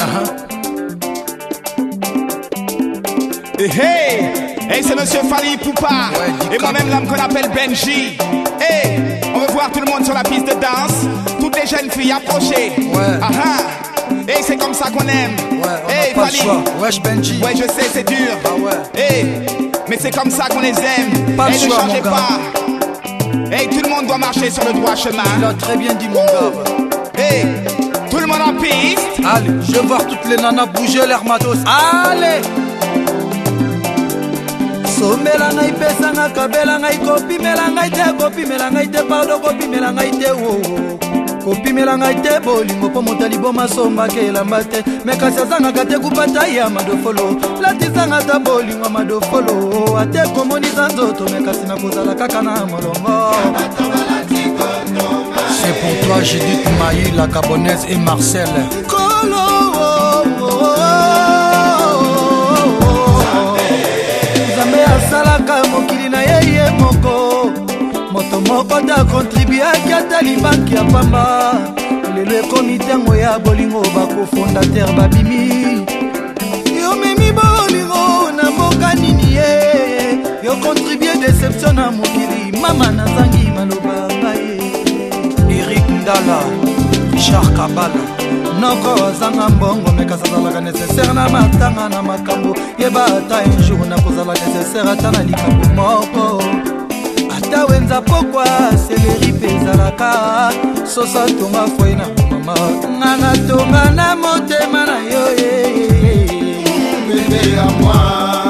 Hey, c'est monsieur Fally Ipupa et moi-même l'homme qu'on appelle Benji. Hey, on veut voir tout le monde sur la piste de danse. Toutes les jeunes filles approchées. Hey, c'est comme ça qu'on aime. Hey, Fally. Wesh Benji. Ouais, je sais, c'est dur. Hey, mais c'est comme ça qu'on les aime. Pas hey, le ne choix, changez pas. Hey, tout le monde doit marcher sur le droit chemin. Il a très bien dit mon gars. Hey, tout le monde en piste. Allez, je veux voir toutes les nanas bouger l'air matos. Allez. Somela ngai pesa nga kabela ngai kopi mela ngai te pardon kopi mela ngai te wo kopi mela ngai te bolingo po motali bo masomba ke elamba te mekasi azangaka te kupata ya madofolo latizanga ta bolingo madofolo ate komonisa nzoto mekasi na kozala kaka na molongo. C'est pour toi Judith Maï, la Gabonaise et Marcel asalaka mokili na ye moko moto moko ta kontribuaki ata libanki ya pamba lelo ekomi ntango ya bolingo bakofondateur babimi yo memi bolingo na mboka nini ye yo kontribue deception na mokili mama nazangi maloba ngai Eric Ndala Richard Kabala noko azanga mbongo mekasa azalaka nécessaire na matanga na makambo yeba ata un jour nakozala nécessaire ata na likambo moko ata wenza pokwa seleri mpe ezalaka sosa tonga foi na mama nga natonga na motema na yo bebe ya mwa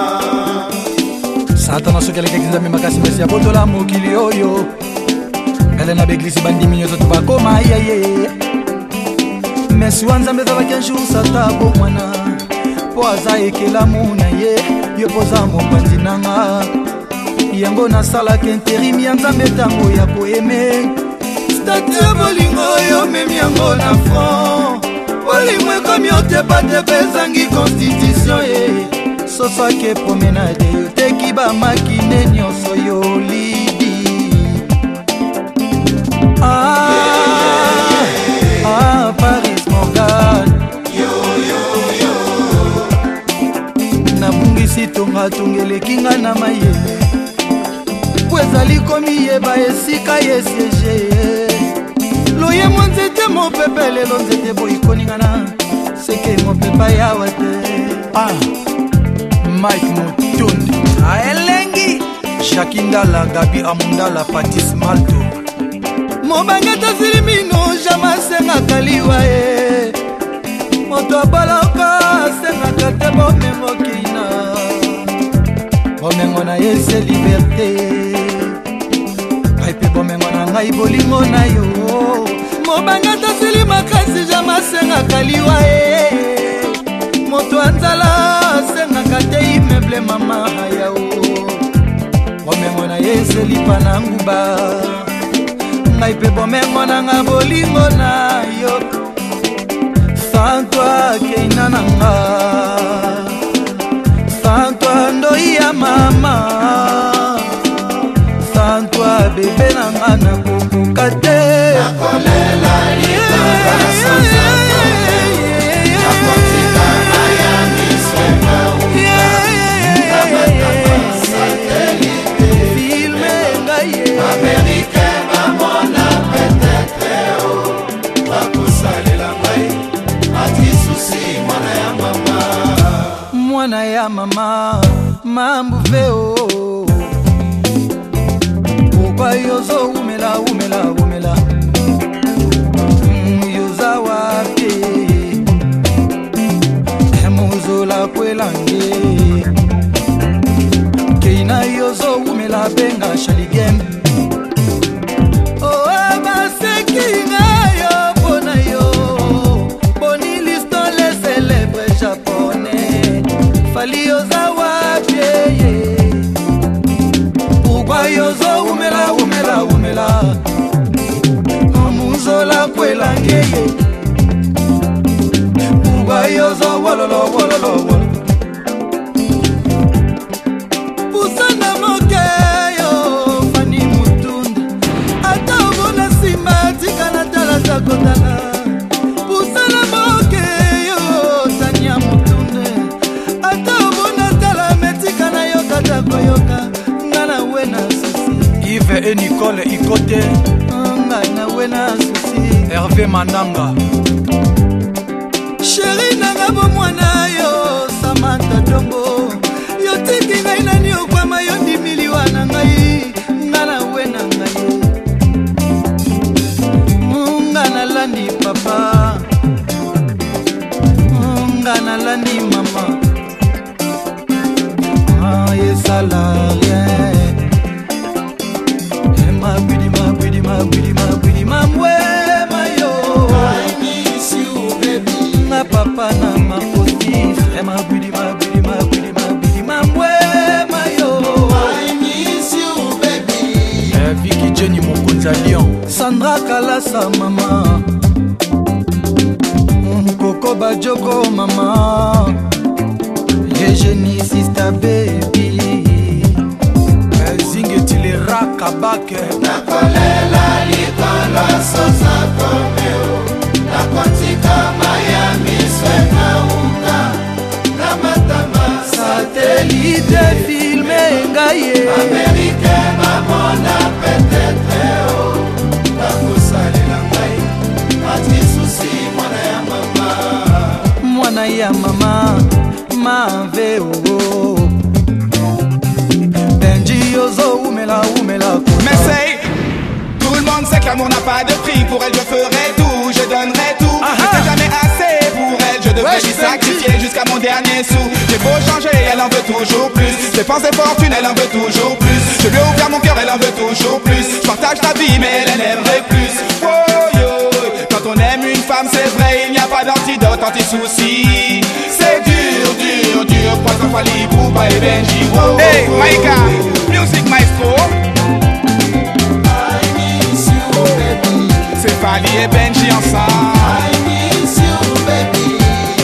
satana soki aleki nzambe makasi mesi ya botola mokili oyo ngale na beglisi bandimi nyonso tobakoma yaye mesi wa nzambe ezalaki un jour sata bomwana mpo aza ekelamu na ye yo poza mopanzi nanga yango nasalaka interimi ya nzambe ntango ya koeme stati ya bolingo oyo memi yango na front bolingo ekomi otepatepa ezangi constitution ye sosaki promenade yoteki bamakine nyonso yolidi Paris Morgan nabungisi tonga tongeleki nga na mayele po ezali komi yeba esika yesiege loye mo nzete mopepe lelo nzete boyikoningana seke mopepa yawa te Mike Mutundi aelengi Jackie Ndala Gabi Amundala Patis Malto mobangeta silimino jama sengaka liwa ye moto abalaka sengaka te bomengo kina bomengo na ye se liberté ngai mpe bomengo na ngai bolingo na yo mobangeta silimakasi jama sengaka liwa ye moto anzala sengaka te imeble mama yao bomengo na ye se lipa na nguba ngai pe bomengo nanga bolingo na yo sans toi keina nanga sans toi ndoi ya mama sans toi bebe nanga nakokoka te nakolela libanga sanzaka nakotika na ya misweka nabataka satelite filme ngai Amerika mwana ya mama mambu veo okwa yozo umela yoza wapi emuzola kwelange keina yozo umela benga shaligem Fally yoza wapi pourquoi yozo umela amuzola kwelange pourquoi yozo wololo pusana mokeyo Fani Mutunda ata obona sima tika na tala takotala pusana mokeyo Mandanga Chéri nanga bomwana yo Samantha Dombo Yo tiki ngai nani okwama yo ndimiliwa na ngai Ngana we na ngai Ngana landi papa Ngana landi mama Yesala rien Ma bidi ma bidi ma bidi ma bidi ma mwe mayo I miss you baby Ma papa na ma positif Ma bidi ma bidi ma bidi ma bidi ma mwe mayo I miss you baby Vicky Jenny Mokonza Lyon Sandra Kalasa mama Coco Bajoko mama Eugénie sister baby Zingetile rakabake Nakolela likolo sosa komeo Nakotika Miami swena unga Namatama Satellite filme ngaye Amerike mamona petetreo Nakosalela ngai Matisusi mwana ya mama Mwana ya mama Mave ogo Benji yozo umela umela Mais c'est, tout le monde sait que l'amour n'a pas de prix. Pour elle je ferai tout, je donnerai tout. C'était jamais assez pour elle, je devrais lui sacrifier jusqu'à mon dernier sou. J'ai beau changer, elle en veut toujours plus. Je dépense des fortunes, elle en veut toujours plus. Je lui ai ouvert mon cœur, elle en veut toujours plus. Je partage ta vie, mais elle aimerait plus. Oh yo, quand on aime une femme c'est vrai, il n'y a pas d'antidote anti-souci. C'est dur, dur, dur, poison Fally Ipupa et Benji. Oh, hey, Maïka, music maestro. I miss you baby C'est Fally et Benji ensemble. I miss you baby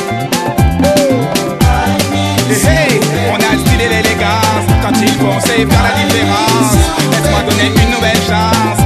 I miss Hey, on a le style et l'élégance. Quand ils vont, c'est faire la différence. Laisse-moi donner une nouvelle chance.